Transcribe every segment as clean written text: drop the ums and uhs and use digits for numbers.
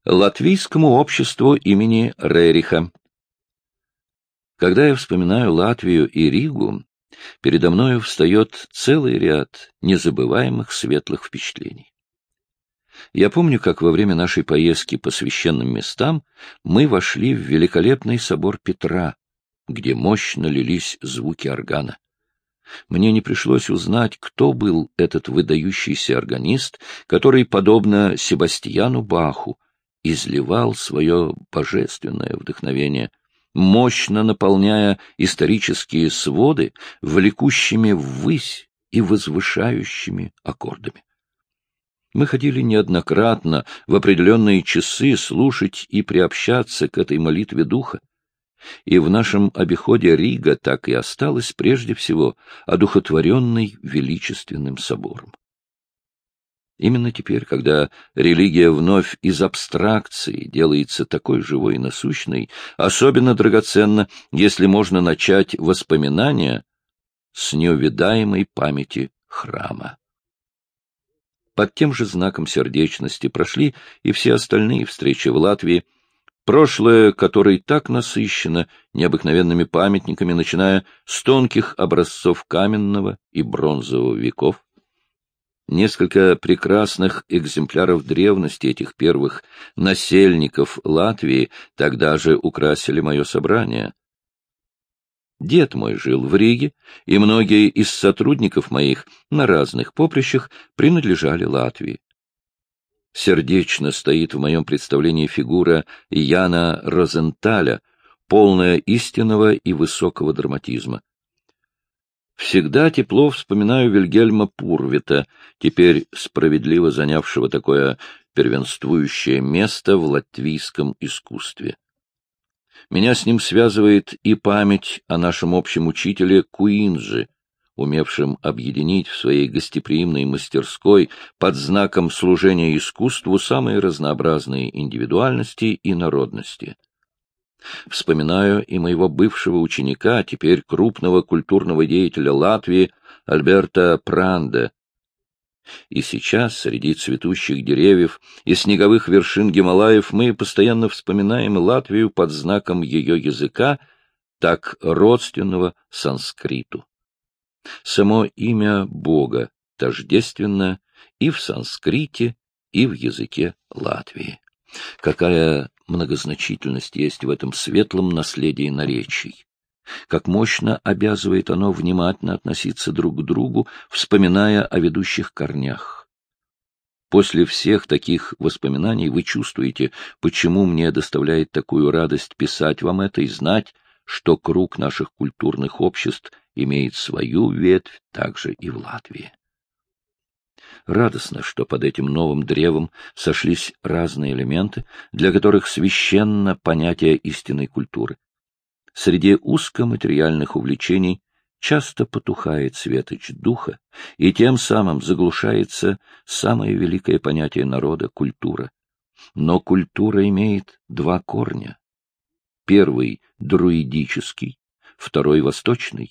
Латвийскому обществу имени Рериха. Когда я вспоминаю Латвию и Ригу, передо мною встает целый ряд незабываемых светлых впечатлений. Я помню, как во время нашей поездки по священным местам мы вошли в великолепный собор Петра, где мощно лились звуки органа. Мне не пришлось узнать, кто был этот выдающийся органист, который, подобно Себастьяну Баху, изливал свое божественное вдохновение, мощно наполняя исторические своды влекущими ввысь и возвышающими аккордами. Мы ходили неоднократно в определенные часы слушать и приобщаться к этой молитве духа, и в нашем обиходе Рига так и осталась прежде всего одухотворенной величественным собором. Именно теперь, когда религия вновь из абстракции делается такой живой и насущной, особенно драгоценно, если можно начать воспоминания с неувядаемой памяти храма. Под тем же знаком сердечности прошли и все остальные встречи в Латвии, прошлое которой так насыщено необыкновенными памятниками, начиная с тонких образцов каменного и бронзового веков. Несколько прекрасных экземпляров древности этих первых насельников Латвии тогда же украсили мое собрание. Дед мой жил в Риге, и многие из сотрудников моих на разных поприщах принадлежали Латвии. Сердечно стоит в моем представлении фигура Яна Розенталя, полная истинного и высокого драматизма. Всегда тепло вспоминаю Вильгельма Пурвита, теперь справедливо занявшего такое первенствующее место в латвийском искусстве. Меня с ним связывает и память о нашем общем учителе Куинджи, умевшем объединить в своей гостеприимной мастерской под знаком служения искусству самые разнообразные индивидуальности и народности. Вспоминаю и моего бывшего ученика, теперь крупного культурного деятеля Латвии, Альберта Пранде. И сейчас, среди цветущих деревьев и снеговых вершин Гималаев, мы постоянно вспоминаем Латвию под знаком ее языка, так родственного санскриту. Само имя Бога тождественно и в санскрите, и в языке Латвии. Какая многозначительность есть в этом светлом наследии наречий! Как мощно обязывает оно внимательно относиться друг к другу, вспоминая о ведущих корнях. После всех таких воспоминаний вы чувствуете, почему мне доставляет такую радость писать вам это и знать, что круг наших культурных обществ имеет свою ветвь также и в Латвии. Радостно, что под этим новым древом сошлись разные элементы, для которых священно понятие истинной культуры. Среди узкоматериальных увлечений часто потухает светоч духа, и тем самым заглушается самое великое понятие народа — культура. Но культура имеет два корня. Первый — друидический, второй — восточный.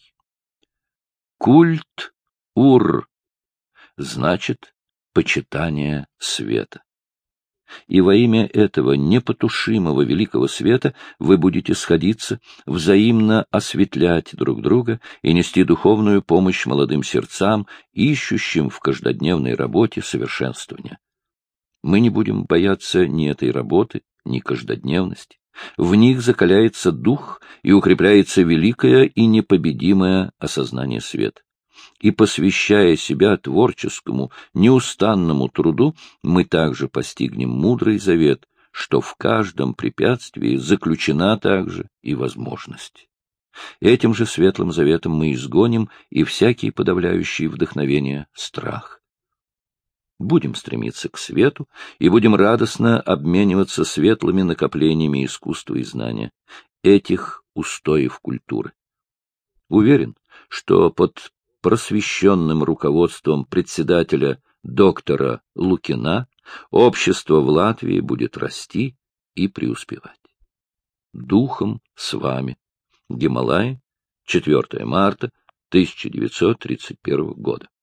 Культ-ур значит почитание света. И во имя этого непотушимого великого света вы будете сходиться, взаимно осветлять друг друга и нести духовную помощь молодым сердцам, ищущим в каждодневной работе совершенствования. Мы не будем бояться ни этой работы, ни каждодневности. В них закаляется дух и укрепляется великое и непобедимое осознание света. И, посвящая себя творческому, неустанному труду, мы также постигнем мудрый завет, что в каждом препятствии заключена также и возможность. Этим же светлым заветом мы изгоним и всякий подавляющий вдохновение страх. Будем стремиться к свету и будем радостно обмениваться светлыми накоплениями искусства и знания, этих устоев культуры. Уверен, что под просвещенным руководством председателя доктора Лукина общество в Латвии будет расти и преуспевать. Духом с вами. Гималаи, 4 марта 1931 года.